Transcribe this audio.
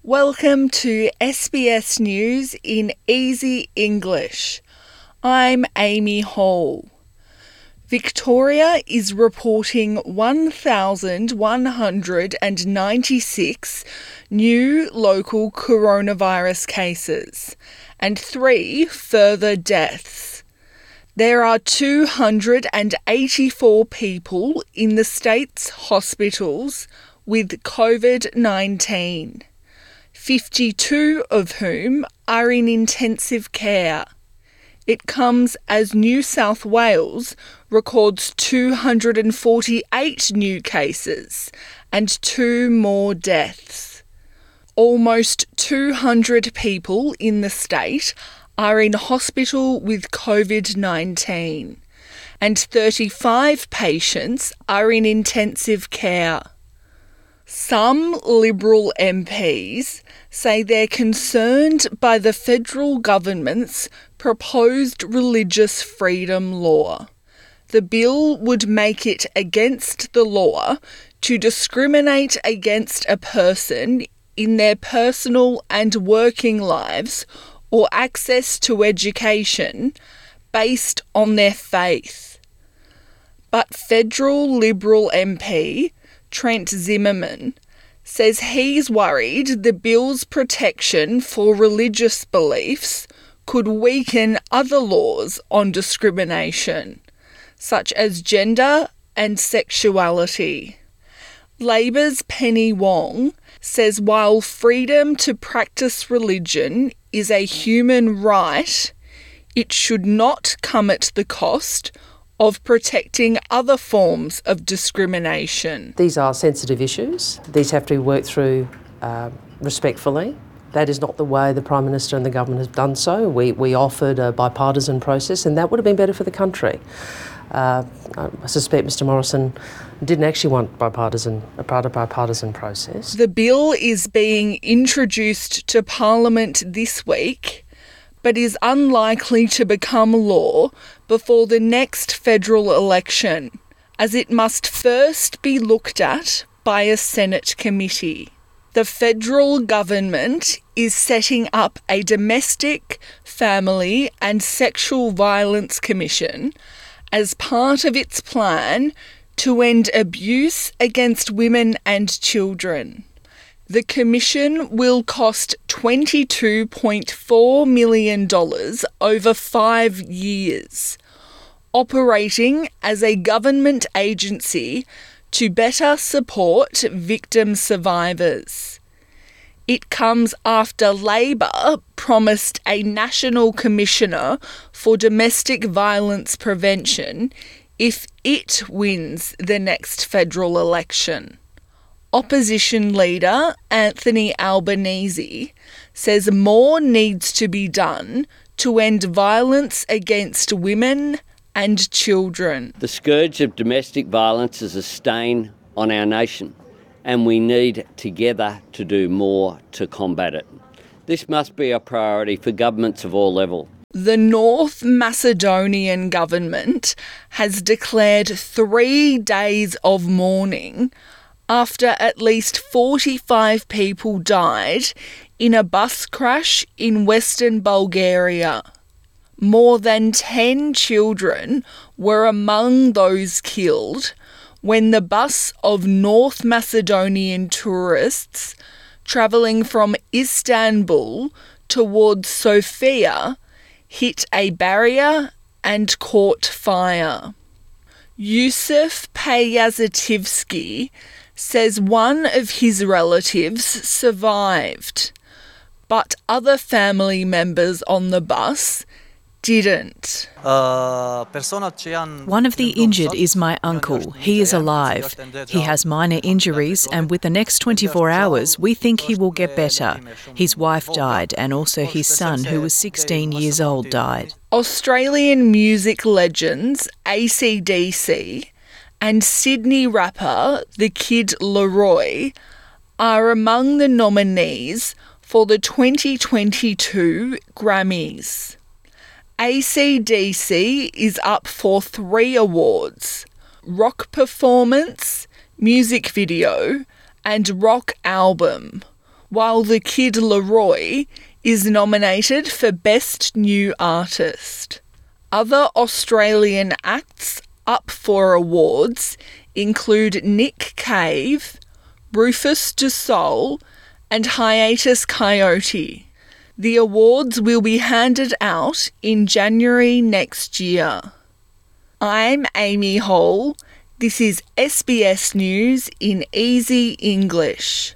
Welcome to SBS News in Easy English. I'm Amy Hall. Victoria is reporting 1,196 new local coronavirus cases and 3 further deaths. There are 284 people in the state's hospitals with COVID-19. 52 of whom are in intensive care. It comes as New South Wales records 248 new cases and 2 more deaths. Almost 200 people in the state are in hospital with COVID-19 and 35 patients are in intensive care. Some Liberal MPs say they're concerned by the federal government's proposed religious freedom law. The bill would make it against the law to discriminate against a person in their personal and working lives or access to education based on their faith. But federal Liberal MP Trent Zimmerman says he's worried the bill's protection for religious beliefs could weaken other laws on discrimination, such as gender and sexuality. Labor's Penny Wong says while freedom to practice religion is a human right, it should not come at the cost of protecting other forms of discrimination. These are sensitive issues. These have to be worked through respectfully. That is not the way the Prime Minister and the government has done so. We offered a bipartisan process and that would have been better for the country. I suspect Mr Morrison didn't actually want a bipartisan process. The bill is being introduced to Parliament this week, but is unlikely to become law before the next federal election, as it must first be looked at by a Senate committee. The federal government is setting up a Domestic, Family and Sexual Violence Commission as part of its plan to end abuse against women and children. The Commission will cost $22.4 million over 5 years, operating as a government agency to better support victim survivors. It comes after Labor promised a National Commissioner for Domestic Violence Prevention if it wins the next federal election. Opposition leader Anthony Albanese says more needs to be done to end violence against women and children. The scourge of domestic violence is a stain on our nation, and we need together to do more to combat it. This must be a priority for governments of all levels. The North Macedonian government has declared 3 days of mourning after at least 45 people died in a bus crash in Western Bulgaria. More than 10 children were among those killed when the bus of North Macedonian tourists travelling from Istanbul towards Sofia hit a barrier and caught fire. Yusuf Payazativsky says one of his relatives survived, but other family members on the bus didn't. One of the injured is my uncle. He is alive. He has minor injuries and with the next 24 hours we think he will get better. His wife died and also his son, who was 16 years old, died. Australian music legends AC/DC and Sydney rapper The Kid Laroi are among the nominees for the 2022 Grammys. AC/DC is up for 3 awards: Rock Performance, Music Video and Rock Album, while The Kid Laroi is nominated for Best New Artist. Other Australian acts up for awards include Nick Cave, Rufus Du Sol, and Hiatus Kaiyote. The awards will be handed out in January next year. I'm Amy Hall. This is SBS News in Easy English.